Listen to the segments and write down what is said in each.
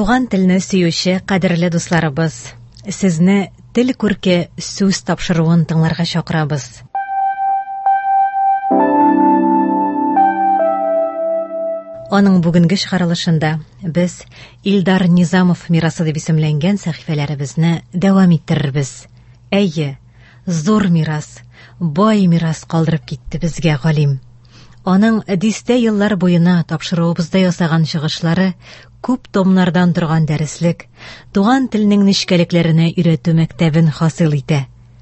Туган телне сөюче кадерле дусларыбыз, сезне тел күрке сүз тапшыруын тыңларга чакырабыз. Аның бүгенге чыгарылышында без Илдар Низамов мирасы дип исемләнгән сәхифәләребезне дәвам иттерербез. Әйе, зур мирас, бай мирас калдырып китте безгә галим. Аның дистә еллар буена тапшыруыбызда ясаган чыгышлары күп томнардан торган дәреслек, туган телнең нечкәлекләренә өйрәтү мәктәбен хасил итә.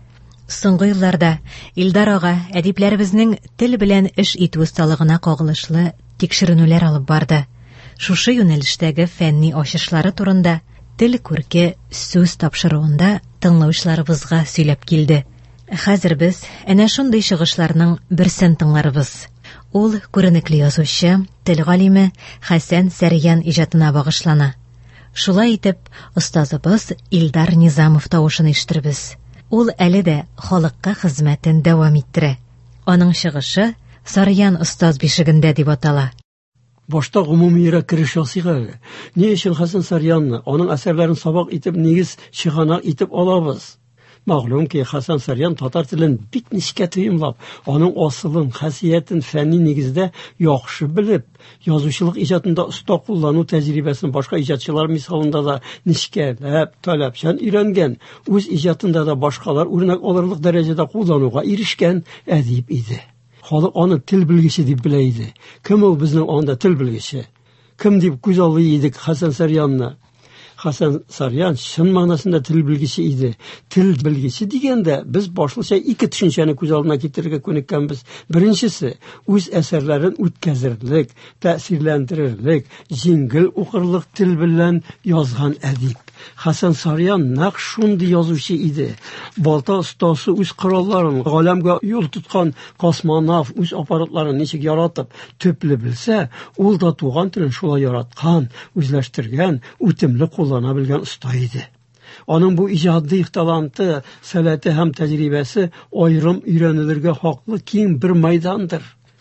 Соңгы елларда Илдар ага әдипләребезнең тел белән эш итү осталыгына кагылышлы тикшеренүләр алып барды. Шушы юнәлештәге фәнни ачышлары турында тел күрке сүз тапшыруында тыңлаучыларыбызга сөйләп килде. Хәзер без әнә шундый чыгышларның берсен тыңларбыз. Ул күренекле язучы, тел галиме Хәсән Сәриян иҗатына багышлана. Шулай итеп, остазыбыз Илдар Низамов тавышын ишеттербез. Ул әле дә халыкка хезмәтен дәвам иттерә. Аның чыгышы Сарьян остаз бишегендә дип атала. Башта гомумиерәк кереш ясыйга. Ни өчен Хәсән Сәрьянны, аның әсәрләрен сабак итеп, нигез чыганак итеп алабыз? Мәгълүм ки, Хәсән Сәрьян татар телен бик нечкә тыйымлап, аның асылын, хәсиятен фәнни нигездә яхшы белеп, язучылык иҗатында оста куллану тәҗрибәсен башка иҗатчылар мисалында да нечкәләп, таләпчән өйрәнгән, үз иҗатында да башкалар үрнәк алырлык дәрәҗәдә куллануга ирешкән әдип иде. Халык аны тел белгече дип белә иде. Кем ул безнең анда тел белгече? Кем дип күз алый идек Хәсән Сәрьянны? Хәсән Сәрьян чын мәгънәсендә тел белгече иде. Тел белгече дигәндә без башлыча ике төшенчәне күз алдына китерергә күнеккәнбез. Беренчесе, үз әсәрләрен үткәзерлек, тәэсирләндерерлек, җиңел укырлык тел белән язган әдип. Хәсән Сәрьян нәкъ шундый язучы иде. Балта остасы үз коралларын, галәмгә юл тоткан космонавт үз аппаратларын ничек яратып, төпле белсә, ул да туган телен шулай яраткан, үзләштергән, үтемле куллана белгән оста иде. Аның бу иҗади таланты, сәләте һәм тәҗрибәсе аерым өйрәнелергә хаклы киң бер мәйдандыр.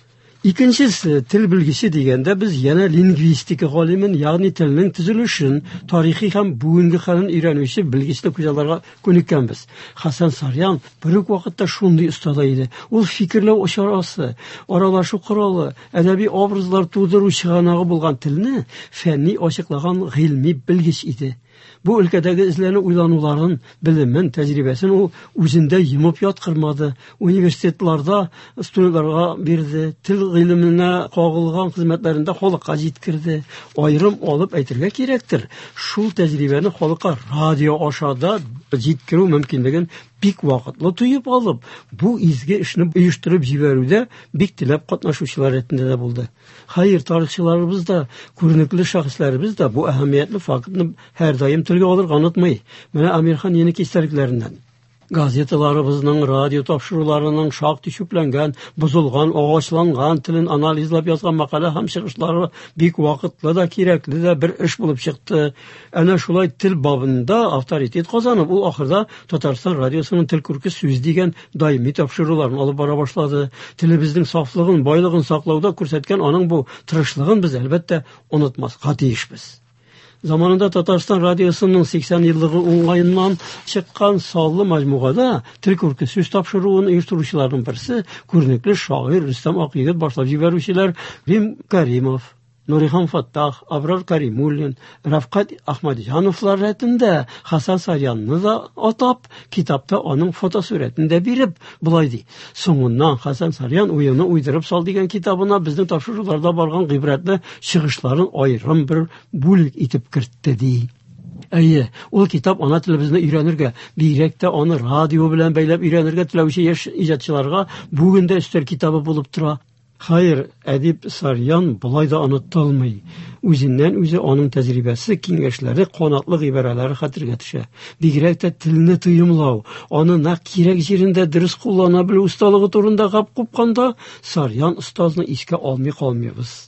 Икенчесе, тел белгече дигәндә без яна лингвистика галимен, ягъни телнең төзелешен, тарихи һәм бүгенге хәлен өйрәнүче белгечне күзалларга күнеккәнбез. Хәсән Сәрьян бер үк вакытта шундый остада иде. Ул фикерләү очрасы, аралашу коралы, әдәби образлар тудыру чыганагы булган телне фәнни ачыклаган гыйльми белгеч иде. Бу өлкәдәге эзләнү уйлануларын, белемен, тәҗрибәсен ул үзендә йомып яткырмады. Университетларда студентларга бирде, тел гыйлеменә кагылган хезмәтләрендә халыкка җиткерде. Аерым алып әйтергә кирәктер. Шул тәҗрибәне халыкка радио ашада җиткерү мөмкинлеген бик вакытлы туеп алып, бу изге эшне оештырып җибәрүдә бик теләп катнашучылар рәтендә дә булды. Хәер, тарихчыларыбыз да, күренекле шәхесләребез дә бу әһәмиятле фактны һәр даим телгә алырга онытмый. Менә Әмирхан Еники истәлекләреннән. Газеталарыбызның, радио тапшыруларының шактый чүпләнгән, бозылган, агачланган телен анализлап язган мәкалә һәм чыгышлары бик вакытлы да, кирәкле дә бер эш булып чыкты. Әнә шулай тел бабында авторитет казанып, ул ахырда Татарстан радиосының тел күрке сүз дигән даими тапшыруларын алып бара башлады. Телебезнең сафлыгын, байлыгын саклауда күрсәткән аның бу тырышлыгын без әлбәттә онытмаска тиешбез. Zamanında Татарстан радиосының 80 еллыгы уңайыннан чыккан саллы мәҗмугада тел күрке сүз тапшыруын оештыручыларның берсе күренекле шагыйрь Рөстәм Акъегет башлап җибәрүчеләр Рим Кәримов, Нурихан Фаттах, Абрар Кәримуллин, Рафкат Ахмадҗановлар рәтендә Хәсән Сәрьянны да атап, китапта аның фотосурәтен дә биреп, булай ди. Соңыннан Хәсән Сәрьян уены уйдырып сал дигән китабына безнең тапшыруларда барган гыйбрәтле чыгышларын аерым бер бүлек итеп кертте ди. Әйе, ул китап ана телебезне өйрәнергә, бигрәк тә аны радио белән бәйләп өйрәнергә теләүче яшь иҗатчыларга бүген дә өстәл китабы булып тора. Хәер, әдип Сәрьян булай да онытылмый. Үзеннән үзе аның тәҗрибәсе, киңәшләре, канатлы гыйбарәләре хәтергә төшә. Бигрәк тә телне тыйымлау, аны нәкъ кирәк җирендә дөрес куллана белү осталыгы турында гап купканда, Сәрьян остазны искә алмый калмыйбыз.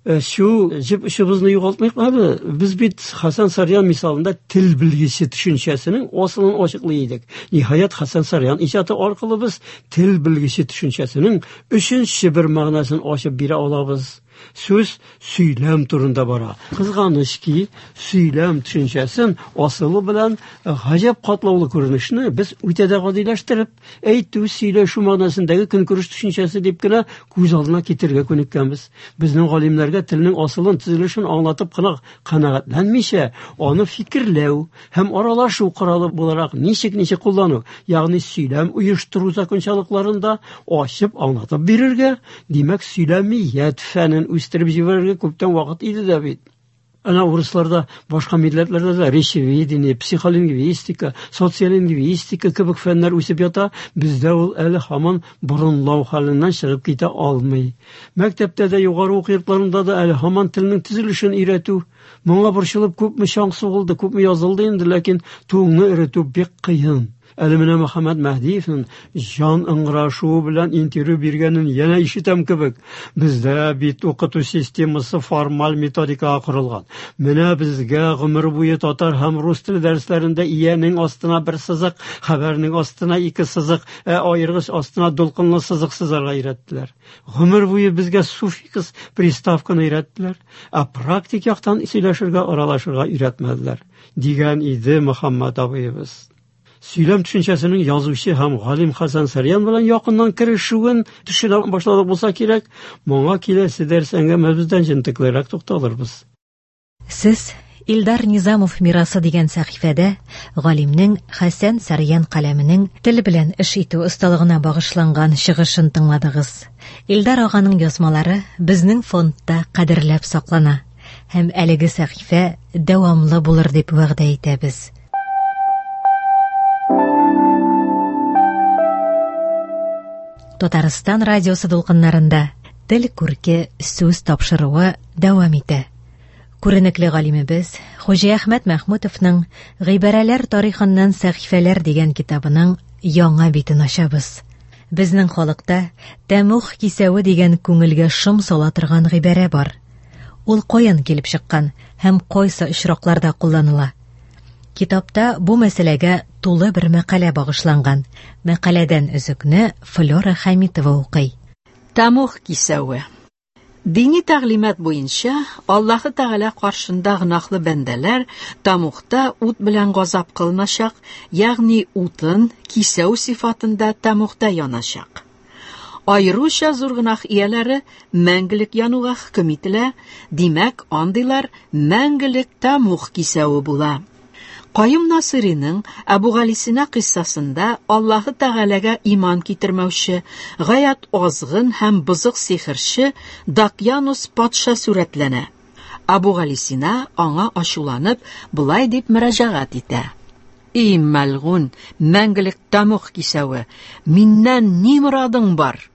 Şu işimizni yo'qotmayıq abi. Biz bit Hasan Saryan misalında til bilgisi düşüncesinin aslını açıklaydık. Nihayet Hasan Saryan icatı orqali biz til bilgisi düşüncesinin üçüncü bir ma'nosini açıp bira olabız. Söz сөйләм турында бара. Кызганыч ки, сөйләм төшенчәсен асылы белән гаҗәп катлаулы күренешне без үтә дә гадиләштереп, әйтү, сөйләшү мәгънәсендәге көнкүреш төшенчәсе дип кенә күз алдына китергә күнеккәнбез. Безнең галимнәргә телнең асылын, төзелешен аңлатып кына канәгатьләнмичә, аны фикерләү һәм аралашу коралы буларак ничек куллану, ягъни сөйләм оештыру закончалыкларында ачып аңлатып бирергә, димәк, сөйләмият фәнен үстереп җибәрергә күптән вакыт иде дә бит. Ана урысларда, башка милләтләрдә дә речеведение, психолингвистика, социолингвистика кебек фәннәр үсеп ята, бездә ул әле һаман борынлау хәленнән чыгып китә алмый. Мәктәптә дә, югары уку йортларында да әле һаман телнең төзелешен өйрәтү. Моңа борчылып күпме чаң сугылды, күпме язылды инде, ләкин туңны өйрәтү бик кыен. Әле менә Мөхәммәд Мәһдиевнең җан ыңгырашуы белән интервью биргәнен янә ишетәм кебек. Бездә бит укыту системасы формаль методикага корылган. Менә безгә гомер буе татар һәм рус теле дәресләрендә иянең астына бер сызык, хәбәрнең астына ике сызык, аергыч астына дулкынлы сызык сызарга өйрәттеләр. Гомер буе безгә суффикс, приставканы өйрәттеләр, практик яктан сөйләшергә, аралашырга өйрәтмәделәр, дигән иде Мөхәммәд абыебыз. Сөйләм төшенчәсенең язучы һәм галим Хәсән Сарьян белән якыннан керешүен төшенә башладык булса кирәк, моңа киләсе дәрс әңгәмәбездән җентеклерәк тукталырбыз. Сез Илдар Низамов мирасы дигән сәхифәдә галимнең Хәсән Сарьян каләменең тел белән эш итү осталыгына багышланган чыгышын тыңладыгыз. Илдар аганың язмалары безнең фондта кадерләп саклана һәм әлеге сәхифә дәвамлы булыр дип вәгъдә итәбез. Татарстан радиосы дулкыннарында тел күрке сүз тапшыруы дәвам итә. Күренекле галимебез Хуҗа Әхмәт Мәхмүтовның «Гыйбарәләр тарихыннан сәхифәләр» дигән китабының яңа битен ачабыз. Безнең халыкта тәмух кисәве дигән күңелгә шом сала торган гыйбарә бар. Ул каян килеп чыккан һәм кайсы очракларда кулланыла? Китапта бу мәсьәләгә тулы бер мәкалә багышланган. Мәкаләдән өзекне Флора Хәмитова укый. Тәмух кисәве. Дини тәгълимат буенча, Аллаһы Тәгалә каршында гынахлы бәндәләр тәмухта ут белән газап кылначак, ягъни утын кисәү сифатында тәмухта яначак. Айруча зур гынах ияләре мәңгелек януга хөкем ителә, димәк, андыйлар мәңгелек тәмух кисәве була. Кайым Насыриның Әбу Галисина кыссасында Аллаһы Тәгаләгә иман китермәүче, гаять азгын һәм бызык сихерче Дакьянус патша сүрәтләнә. Әбу Галисина аңа ачуланып, булай дип мөрәҗәгать итә. И мәлгун, мәңгелек тәмух кисәве, миннән ни морадың бар?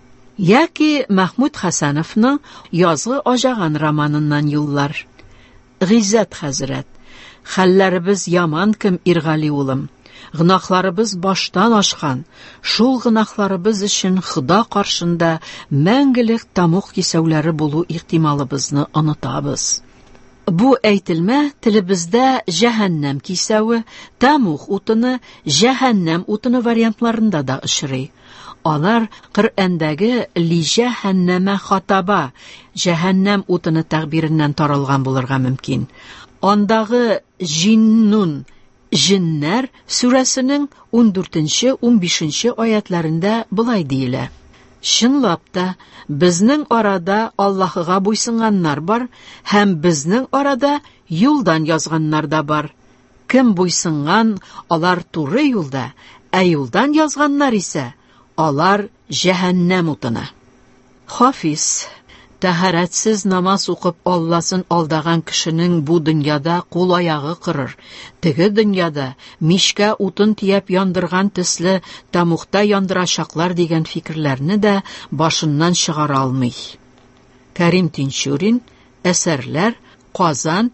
Яки Мәхмүд Хәсәновның Язгы ажаган романыннан юллар. Гыйззәт хәзрәт, хәлләребез яман кем Иргали улым. Гынахларыбыз баштан ашкан. Шул гынахларыбыз өчен Хода каршында мәңгелек тәмух кисәүләре булу ихтималыбызны онытабыз. Бу әйтелмә телебездә җәһәннәм кисәве, тәмух утыны, җәһәннәм утыны вариантларында да очрый. Алар Коръәндәге ли җәһәннәмә хатаба, җәһәннәм утыны тәгъбиреннән таралган булырга мөмкин. Андагы Җиннун, Җиннәр сүрәсенең 14-15 аятларында булай диелә. Чынлап та, безнең арада Аллаһыга буйсынганнар бар, һәм безнең арада юлдан язганнар да бар. Кем буйсынган, алар туры юлда, ә юлдан язганнар исә, алар җәһәннәм утына. Хафиз, тәһарәтсез намаз укып Алласын алдаган кешенең бу дөньяда кул аягы кырыр. Теге дөньяда мишкә утын тияп яндырган төсле тәмухта яндырачаклар дигән фикерләрне дә башыннан чыгара алмый. Кәрим Тинчурин, Әсәрләр, Казан,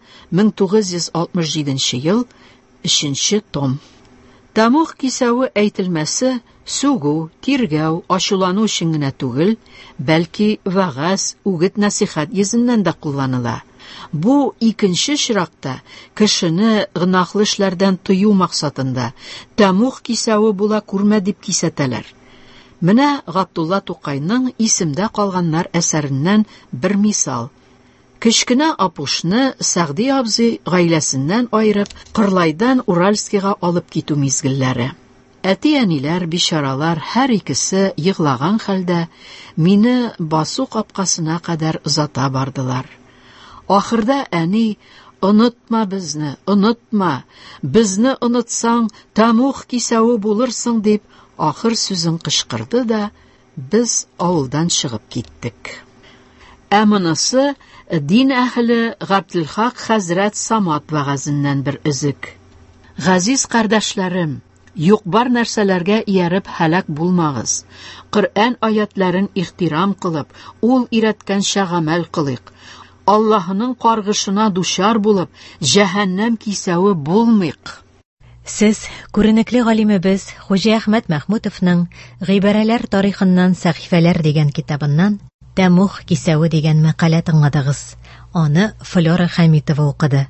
1967 ел, 3-нче том. Тәмух кисәве әйтелмәсе сугу, тиргәү, ачулану өчен генә түгел, бәлки вәгазь, үгет насихат йөзеннән дә кулланыла. Бу икенче чиракта кешене гынахлы эшләрдән тыю максатында тәмух кисәве була күрмә дип кисәтәләр. Менә Габдулла Тукайның «Исемдә калганнар» әсәреннән бер мисал. Кечкенә Апушны Сәгъди абзый гаиләсеннән айырып, Кырлайдан Уральскига алып китү мизгелләре. Әти-әниләр, бичаралар һәр икесе йыглаган хәлдә мине басу капкасына кадәр озата бардылар. Ахырда әни: «Онытма безне, онытма. Безне онытсаң, Тамух кисәве булырсың», дип ахыр сүзен кычкырды да без авылдан чыгып киттек. Ә монысы дин әһле Габделхак хәзрәт Самат вәгазеннән бер өзек. Газиз кардәшләрем, юк-бар нәрсәләргә ияреп һәлак булмагыз. Коръән аятларын ихтирам кылып, ул өйрәткәнчә гамәл кылыйк. Аллаһының каргышына дучар булып, җәһәннәм кисәве булмыйк. Сез күренекле галимебез Хуҗа Әхмәт Мәхмүтовның «Гыйбарәләр тарихыннан сәхифәләр» дигән китабыннан «Тамух кисәве» дигән мәкалә тыңладыгыз. Аны Флора Хәмитова укыды.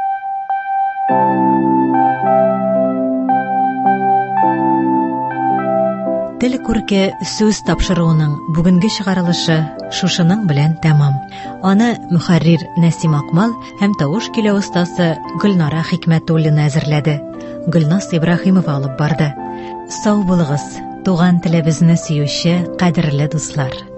Тел күрке сүз тапшыруының бүгенге чыгарылышы шушының белән тәмам. Аны мөхәррир Нәсим Акмал һәм тавыш килә устасы Гөлнара Хикмәтуллина әзерләде. Гөлнас Ибраһимова алып барды. Сау булыгыз, туган телебезне сөюче кадерле дуслар.